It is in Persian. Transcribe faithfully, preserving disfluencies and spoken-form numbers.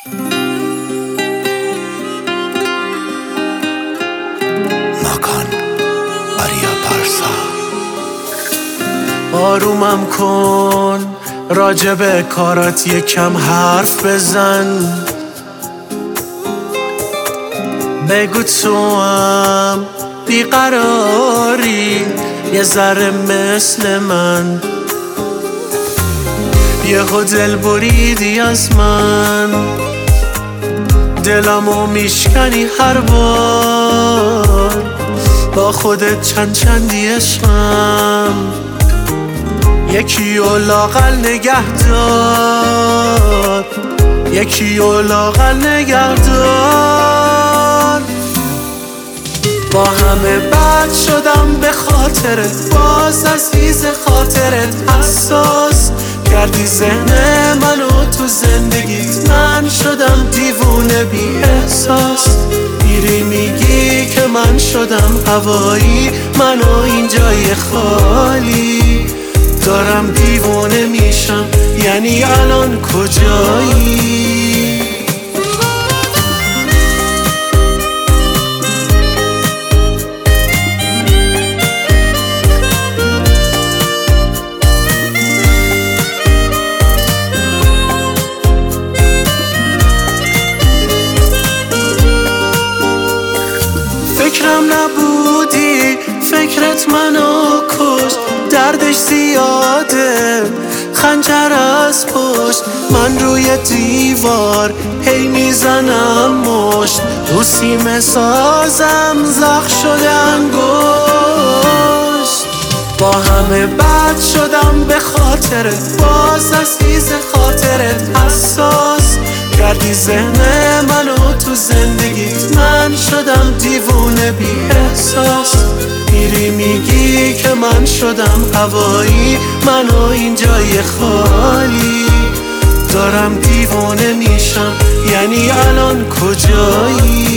ماکان آریا پارسا. آرومم کن، راجب کارات یکم حرف بزن. بگو تو هم بیقراری یه ذره مثل من، یهو دل بریدی از من، دلمو میشکنی هر بار، با خودت چند چندی عشقم، یکی و لاغل نگه دار، یکی و لاغل نگه دار. با همه بد شدم به خاطرت، باز عزیز خاطرت حساس کردی ذهن منو تو زندگیت، من شدم دیوونه بی احساس. میری میگی که من شدم هوایی، منو این جای خالی، دارم دیوونه میشم، یعنی الان کجایی؟ فکرم نبودی، فکرت منو کشت، دردش زیاده خنجر از پشت، من روی دیوار هی میزنم مشت، رو سیم سازم زخم شده انگشت. با همه بد شدم به خاطرت، باز عزیز خاطرت حساس کردی ذهن منو تو زندگیت، من شدم دیوونه بی احساس. میری میگی که من شدم هوایی، منو این جای خالی، دارم دیوونه میشم، یعنی الان کجایی؟